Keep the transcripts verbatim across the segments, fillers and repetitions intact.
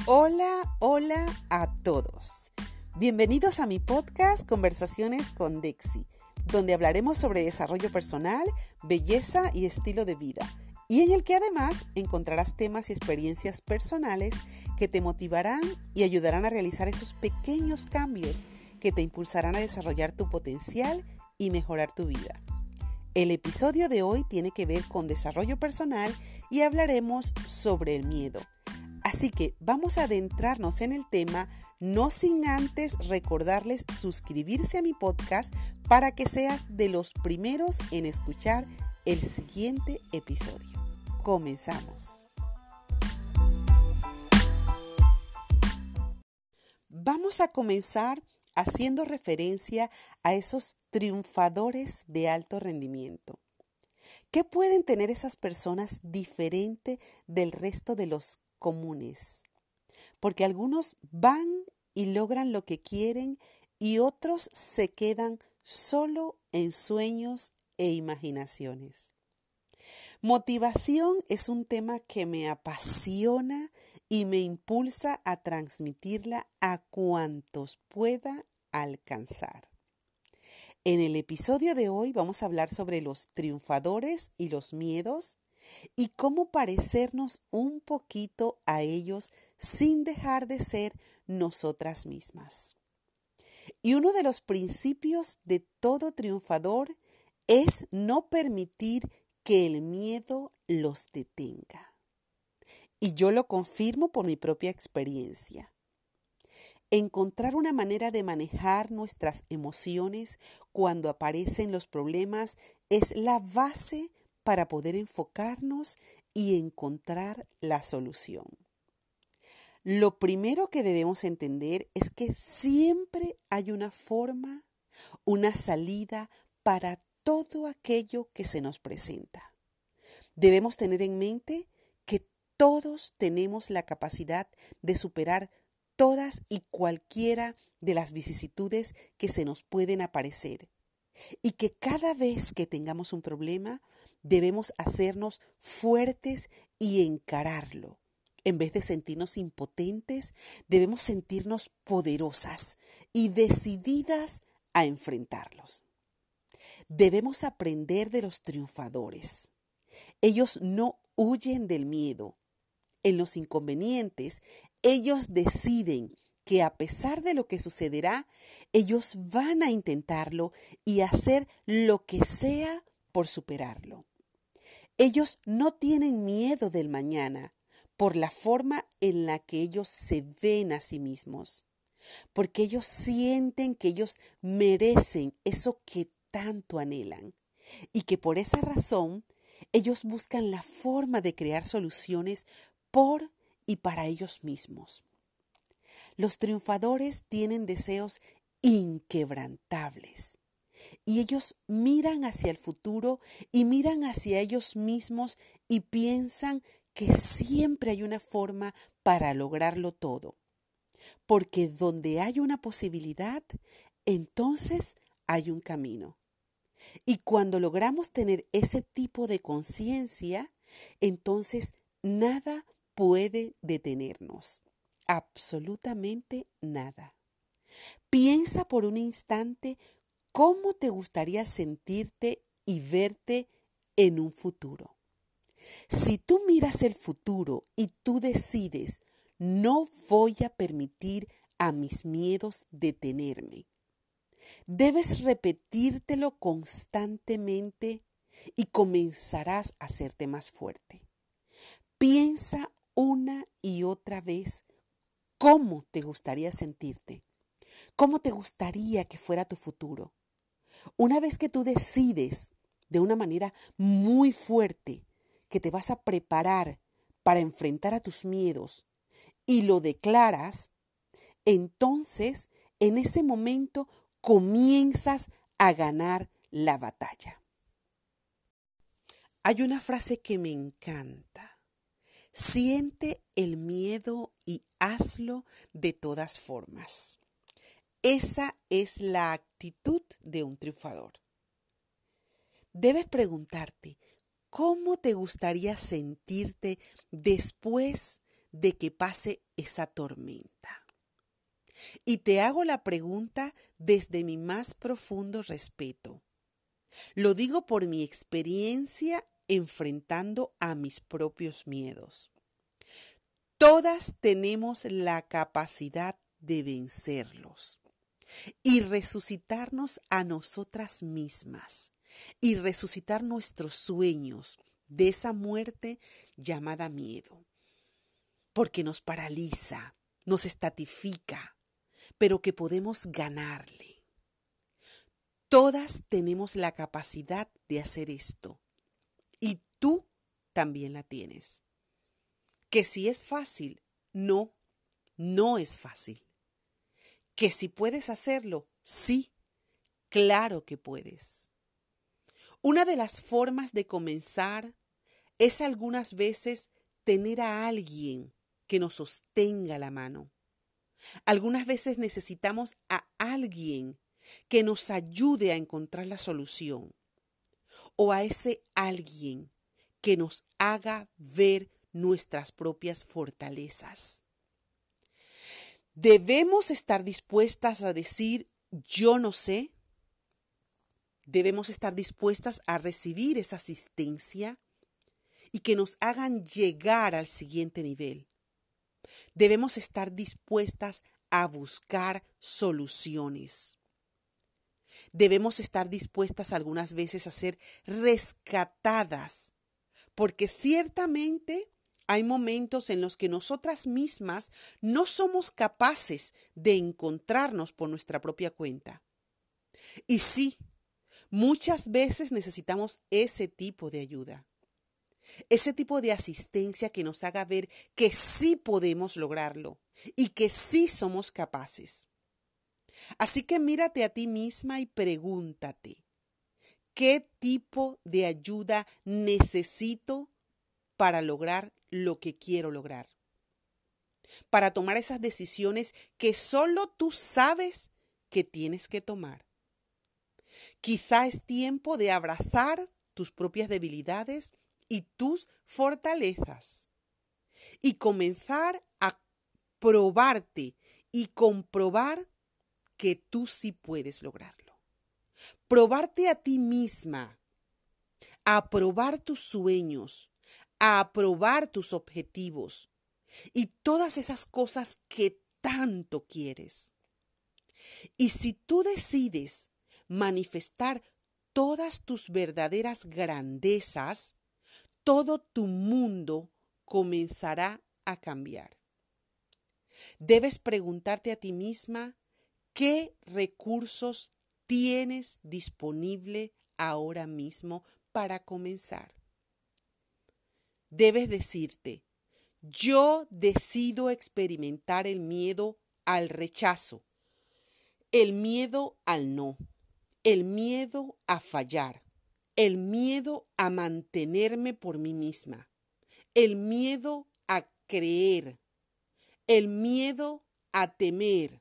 Hola, hola a todos. Bienvenidos a mi podcast Conversaciones con Dexy, donde hablaremos sobre desarrollo personal, belleza y estilo de vida, y en el que además encontrarás temas y experiencias personales que te motivarán y ayudarán a realizar esos pequeños cambios que te impulsarán a desarrollar tu potencial y mejorar tu vida. El episodio de hoy tiene que ver con desarrollo personal y hablaremos sobre el miedo. Así que vamos a adentrarnos en el tema, no sin antes recordarles suscribirse a mi podcast para que seas de los primeros en escuchar el siguiente episodio. Comenzamos. Vamos a comenzar haciendo referencia a esos triunfadores de alto rendimiento. ¿Qué pueden tener esas personas diferente del resto de los comunes? Porque algunos van y logran lo que quieren y otros se quedan solo en sueños e imaginaciones. Motivación es un tema que me apasiona y me impulsa a transmitirla a cuantos pueda alcanzar. En el episodio de hoy vamos a hablar sobre los triunfadores y los miedos y cómo parecernos un poquito a ellos sin dejar de ser nosotras mismas. Y uno de los principios de todo triunfador es no permitir que el miedo los detenga. Y yo lo confirmo por mi propia experiencia. Encontrar una manera de manejar nuestras emociones cuando aparecen los problemas es la base para poder enfocarnos y encontrar la solución. Lo primero que debemos entender es que siempre hay una forma, una salida para todo aquello que se nos presenta. Debemos tener en mente que todos tenemos la capacidad de superar todas y cualquiera de las vicisitudes que se nos pueden aparecer y que cada vez que tengamos un problema debemos hacernos fuertes y encararlo. En vez de sentirnos impotentes, debemos sentirnos poderosas y decididas a enfrentarlos. Debemos aprender de los triunfadores. Ellos no huyen del miedo. En los inconvenientes, ellos deciden que a pesar de lo que sucederá, ellos van a intentarlo y hacer lo que sea por superarlo. Ellos no tienen miedo del mañana por la forma en la que ellos se ven a sí mismos, porque ellos sienten que ellos merecen eso que tanto anhelan y que por esa razón ellos buscan la forma de crear soluciones por y para ellos mismos. Los triunfadores tienen deseos inquebrantables y ellos miran hacia el futuro y miran hacia ellos mismos y piensan que siempre hay una forma para lograrlo todo. Porque donde hay una posibilidad, entonces hay un camino. Y cuando logramos tener ese tipo de conciencia, entonces nada puede detenernos. Absolutamente nada. Piensa por un instante cómo te gustaría sentirte y verte en un futuro. Si tú miras el futuro y tú decides, no voy a permitir a mis miedos detenerme, debes repetírtelo constantemente y comenzarás a hacerte más fuerte. Piensa una y otra vez cómo te gustaría sentirte, cómo te gustaría que fuera tu futuro. Una vez que tú decides de una manera muy fuerte que te vas a preparar para enfrentar a tus miedos y lo declaras, entonces en ese momento comienzas a ganar la batalla. Hay una frase que me encanta. Siente el miedo y hazlo de todas formas. Esa es la actitud de un triunfador. Debes preguntarte, ¿cómo te gustaría sentirte después de que pase esa tormenta. Y te hago la pregunta desde mi más profundo respeto. Lo digo por mi experiencia enfrentando a mis propios miedos. Todas tenemos la capacidad de vencerlos y resucitarnos a nosotras mismas y resucitar nuestros sueños de esa muerte llamada miedo, porque nos paraliza, nos estatifica, pero que podemos ganarle. Todas tenemos la capacidad de hacer esto y tú también la tienes. Que si es fácil, no, no es fácil. Que si puedes hacerlo, sí, claro que puedes. Una de las formas de comenzar es algunas veces tener a alguien que nos sostenga la mano. Algunas veces necesitamos a alguien que nos ayude a encontrar la solución o a ese alguien que nos haga ver nuestras propias fortalezas. Debemos estar dispuestas a decir yo no sé. Debemos estar dispuestas a recibir esa asistencia y que nos hagan llegar al siguiente nivel. Debemos estar dispuestas a buscar soluciones. Debemos estar dispuestas algunas veces a ser rescatadas, porque ciertamente hay momentos en los que nosotras mismas no somos capaces de encontrarnos por nuestra propia cuenta. Y sí, muchas veces necesitamos ese tipo de ayuda, ese tipo de asistencia que nos haga ver que sí podemos lograrlo y que sí somos capaces. Así que mírate a ti misma y pregúntate, ¿qué tipo de ayuda necesito para lograr lo que quiero lograr? Para tomar esas decisiones que solo tú sabes que tienes que tomar. Quizá es tiempo de abrazar tus propias debilidades y tus fortalezas y comenzar a probarte y comprobar que tú sí puedes lograrlo. Probarte a ti misma, a probar tus sueños, a probar tus objetivos y todas esas cosas que tanto quieres. Y si tú decides manifestar todas tus verdaderas grandezas, todo tu mundo comenzará a cambiar. Debes preguntarte a ti misma qué recursos tienes disponible ahora mismo para comenzar. Debes decirte, yo decido experimentar el miedo al rechazo, el miedo al no, el miedo a fallar, el miedo a mantenerme por mí misma, el miedo a creer, el miedo a temer.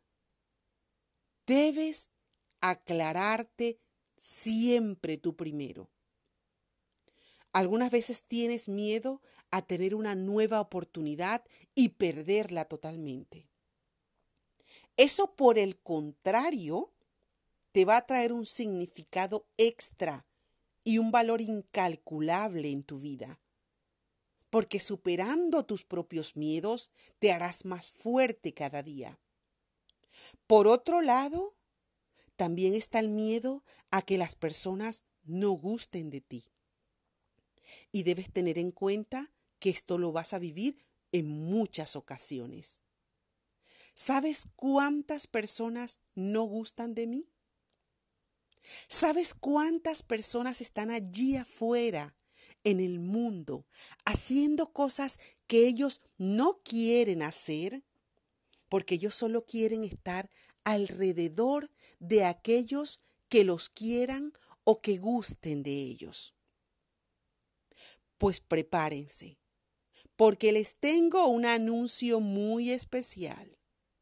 Debes aclararte siempre tú primero. Algunas veces tienes miedo a tener una nueva oportunidad y perderla totalmente. Eso, por el contrario, te va a traer un significado extra y un valor incalculable en tu vida. Porque superando tus propios miedos, te harás más fuerte cada día. Por otro lado, también está el miedo a que las personas no gusten de ti. Y debes tener en cuenta que esto lo vas a vivir en muchas ocasiones. ¿Sabes cuántas personas no gustan de mí? ¿Sabes cuántas personas están allí afuera, en el mundo, haciendo cosas que ellos no quieren hacer? Porque ellos solo quieren estar alrededor de aquellos que los quieran o que gusten de ellos. Pues prepárense, porque les tengo un anuncio muy especial.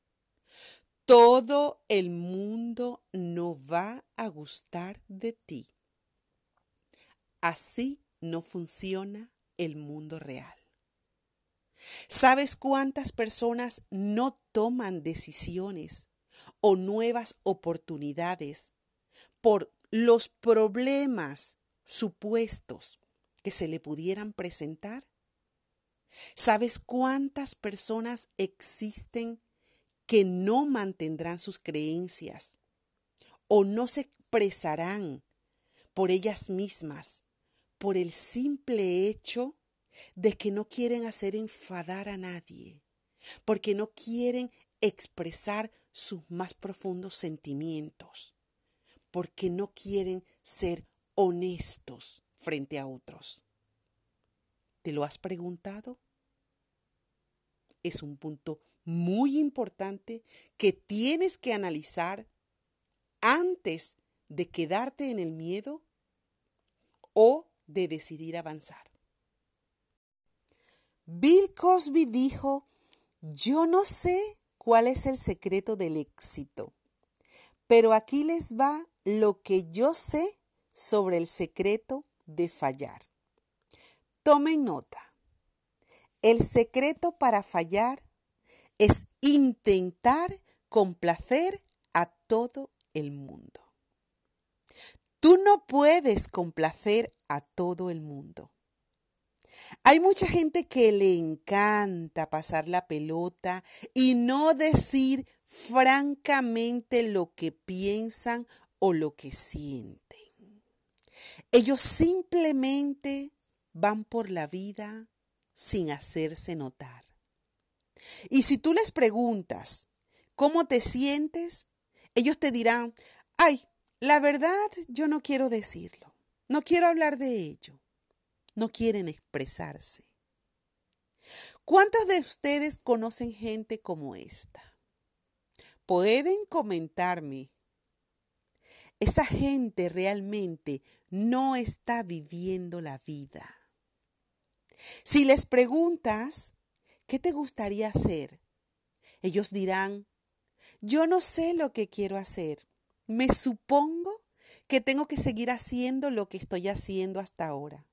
Todo el mundo no va a gustar de ti. Así no funciona el mundo real. ¿Sabes cuántas personas no toman decisiones o nuevas oportunidades por los problemas supuestos que se le pudieran presentar? ¿Sabes cuántas personas existen que no mantendrán sus creencias o no se expresarán por ellas mismas por el simple hecho de que no quieren hacer enfadar a nadie, porque no quieren expresar sus más profundos sentimientos, porque no quieren ser honestos frente a otros? ¿Te lo has preguntado? Es un punto muy importante que tienes que analizar antes de quedarte en el miedo o de decidir avanzar. Bill Cosby dijo: yo no sé cuál es el secreto del éxito, pero aquí les va lo que yo sé sobre el secreto de fallar. Tomen nota. El secreto para fallar es intentar complacer a todo el mundo. Tú no puedes complacer a todo el mundo. Hay mucha gente que le encanta pasar la pelota y no decir francamente lo que piensan o lo que sienten. Ellos simplemente van por la vida sin hacerse notar. Y si tú les preguntas cómo te sientes, ellos te dirán: ay, la verdad yo no quiero decirlo, no quiero hablar de ello. No quieren expresarse. ¿Cuántos de ustedes conocen gente como esta? Pueden comentarme. Esa gente realmente no está viviendo la vida. Si les preguntas, ¿qué te gustaría hacer? Ellos dirán: yo no sé lo que quiero hacer. Me supongo que tengo que seguir haciendo lo que estoy haciendo hasta ahora.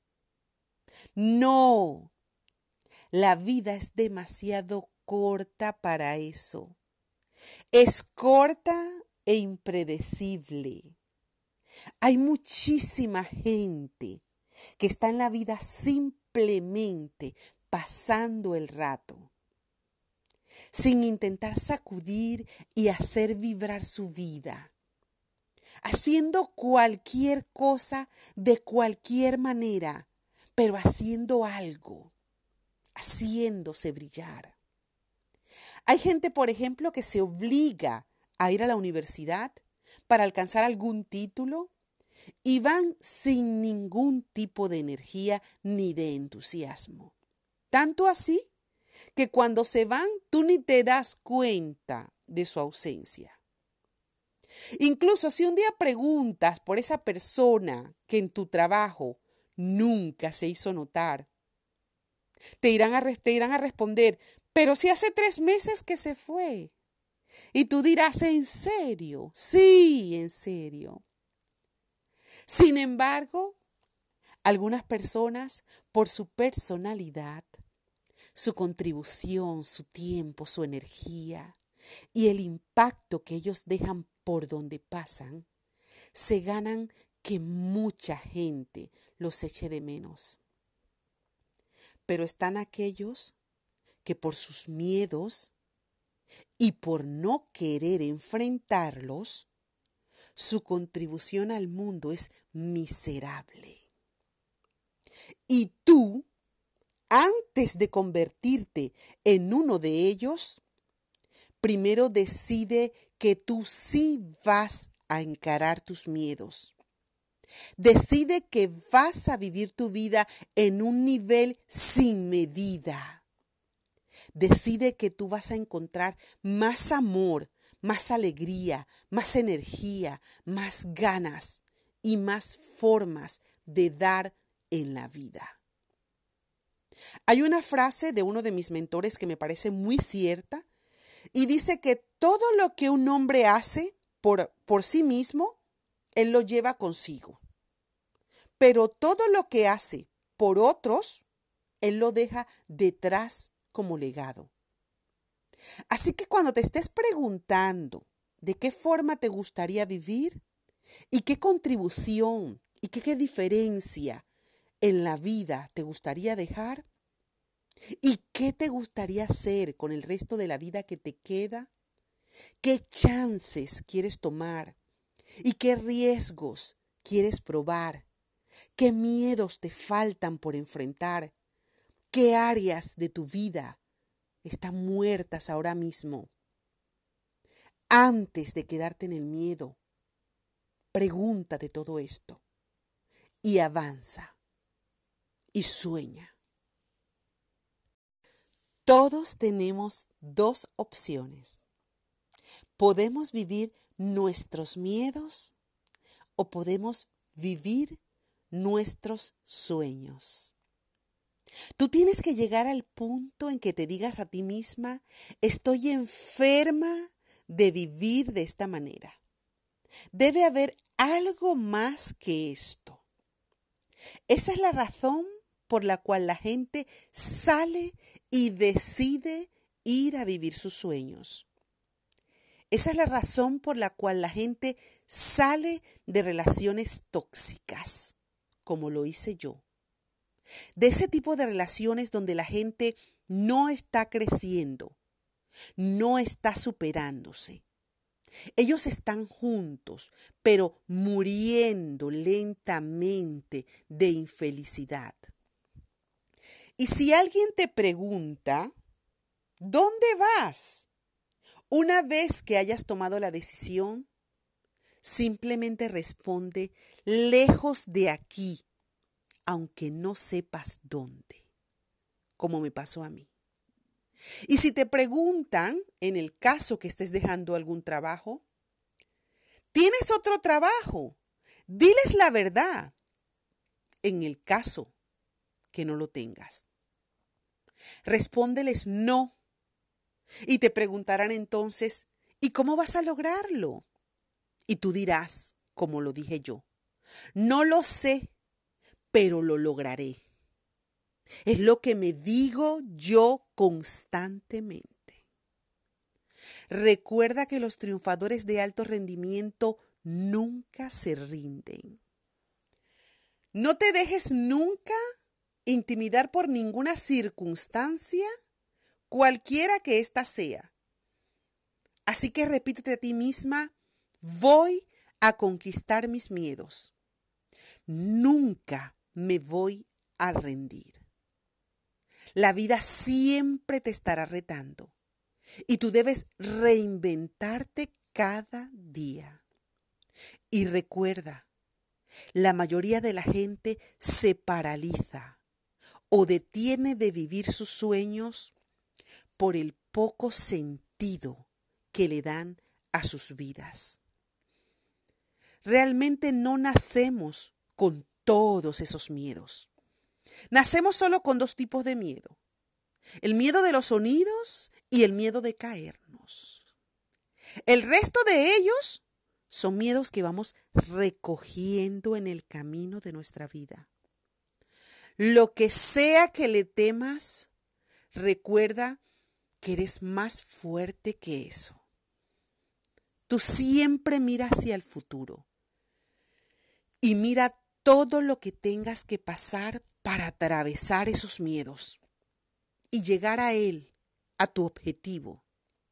No, la vida es demasiado corta para eso. Es corta e impredecible. Hay muchísima gente que está en la vida simplemente pasando el rato, sin intentar sacudir y hacer vibrar su vida, haciendo cualquier cosa de cualquier manera, pero haciendo algo, haciéndose brillar. Hay gente, por ejemplo, que se obliga a ir a la universidad para alcanzar algún título y van sin ningún tipo de energía ni de entusiasmo. Tanto así que cuando se van, tú ni te das cuenta de su ausencia. Incluso si un día preguntas por esa persona que en tu trabajo nunca se hizo notar, te irán a, te irán a responder: pero si hace tres meses que se fue. Y tú dirás: ¿en serio? Sí, en serio. Sin embargo, algunas personas, por su personalidad, su contribución, su tiempo, su energía y el impacto que ellos dejan por donde pasan, se ganan que mucha gente los eche de menos. Pero están aquellos que por sus miedos y por no querer enfrentarlos, su contribución al mundo es miserable. Y tú, antes de convertirte en uno de ellos, primero decide que tú sí vas a encarar tus miedos. Decide que vas a vivir tu vida en un nivel sin medida. Decide que tú vas a encontrar más amor, más alegría, más energía, más ganas y más formas de dar en la vida. Hay una frase de uno de mis mentores que me parece muy cierta y dice que todo lo que un hombre hace por, por sí mismo, él lo lleva consigo. Pero todo lo que hace por otros, él lo deja detrás como legado. Así que cuando te estés preguntando de qué forma te gustaría vivir y qué contribución y qué, qué diferencia en la vida te gustaría dejar y qué te gustaría hacer con el resto de la vida que te queda, qué chances quieres tomar y qué riesgos quieres probar, qué miedos te faltan por enfrentar, qué áreas de tu vida están muertas ahora mismo. Antes de quedarte en el miedo, pregúntate todo esto y avanza y sueña. Todos tenemos dos opciones. Podemos vivir nuestros miedos o podemos vivir nuestros sueños. Tú tienes que llegar al punto en que te digas a ti misma, estoy enferma de vivir de esta manera. Debe haber algo más que esto. Esa es la razón por la cual la gente sale y decide ir a vivir sus sueños. Esa es la razón por la cual la gente sale de relaciones tóxicas, como lo hice yo. De ese tipo de relaciones donde la gente no está creciendo, no está superándose. Ellos están juntos, pero muriendo lentamente de infelicidad. Y si alguien te pregunta, ¿dónde vas? Una vez que hayas tomado la decisión, simplemente responde, lejos de aquí, aunque no sepas dónde, como me pasó a mí. Y si te preguntan, en el caso que estés dejando algún trabajo, ¿tienes otro trabajo? Diles la verdad, en el caso que no lo tengas. Respóndeles no. Y te preguntarán entonces, ¿y cómo vas a lograrlo? Y tú dirás, como lo dije yo, no lo sé, pero lo lograré. Es lo que me digo yo constantemente. Recuerda que los triunfadores de alto rendimiento nunca se rinden. No te dejes nunca intimidar por ninguna circunstancia, cualquiera que ésta sea. Así que repítete a ti misma, voy a conquistar mis miedos. Nunca me voy a rendir. La vida siempre te estará retando y tú debes reinventarte cada día. Y recuerda, la mayoría de la gente se paraliza o detiene de vivir sus sueños por el poco sentido que le dan a sus vidas. Realmente no nacemos con todos esos miedos. Nacemos solo con dos tipos de miedo. El miedo de los sonidos y el miedo de caernos. El resto de ellos son miedos que vamos recogiendo en el camino de nuestra vida. Lo que sea que le temas, recuerda que eres más fuerte que eso. Tú siempre mira hacia el futuro y mira todo lo que tengas que pasar para atravesar esos miedos y llegar a él, a tu objetivo.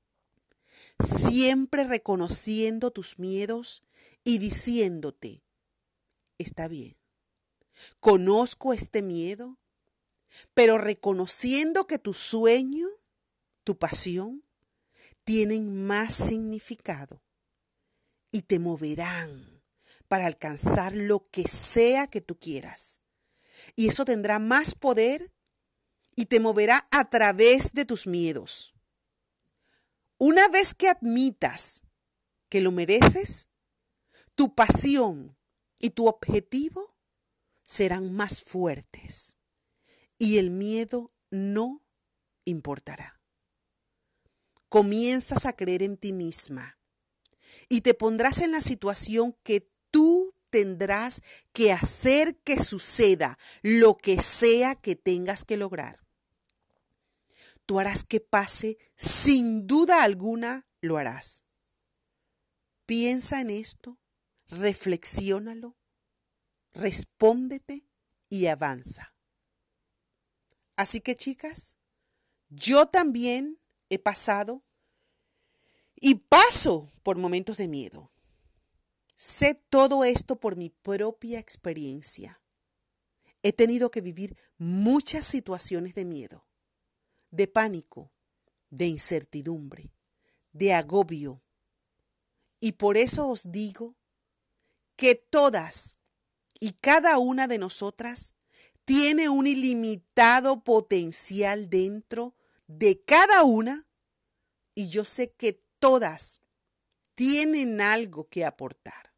Siempre reconociendo tus miedos y diciéndote, está bien, conozco este miedo, pero reconociendo que tu sueño, tu pasión, tienen más significado y te moverán para alcanzar lo que sea que tú quieras. Y eso tendrá más poder y te moverá a través de tus miedos. Una vez que admitas que lo mereces, tu pasión y tu objetivo serán más fuertes y el miedo no importará. Comienzas a creer en ti misma y te pondrás en la situación que tú tendrás que hacer que suceda lo que sea que tengas que lograr. tú harás que pase, sin duda alguna lo harás. Piensa en esto, reflexiónalo, respóndete y avanza. Así que, chicas, yo también he pasado y paso por momentos de miedo. Sé todo esto por mi propia experiencia. He tenido que vivir muchas situaciones de miedo, de pánico, de incertidumbre, de agobio. Y por eso os digo que todas y cada una de nosotras tiene un ilimitado potencial dentro de cada una, y yo sé que todas tienen algo que aportar.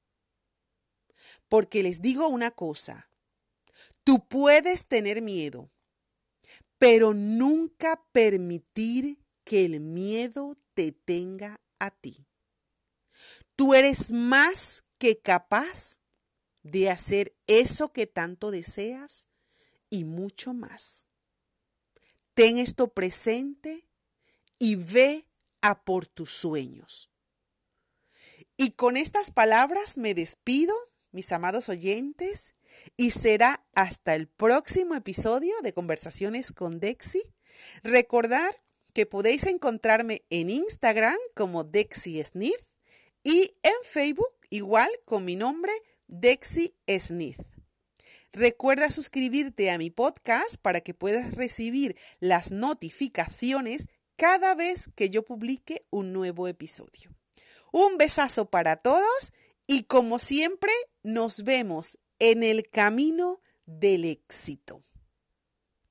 Porque les digo una cosa, tú puedes tener miedo, pero nunca permitir que el miedo te tenga a ti. Tú eres más que capaz de hacer eso que tanto deseas y mucho más. Ten esto presente y ve a por tus sueños. Y con estas palabras me despido, mis amados oyentes, y será hasta el próximo episodio de Conversaciones con Dexy. Recordar que podéis encontrarme en Instagram como Dexy Smith y en Facebook igual con mi nombre, Dexy Smith. Recuerda suscribirte a mi podcast para que puedas recibir las notificaciones cada vez que yo publique un nuevo episodio. Un besazo para todos y como siempre nos vemos en el camino del éxito.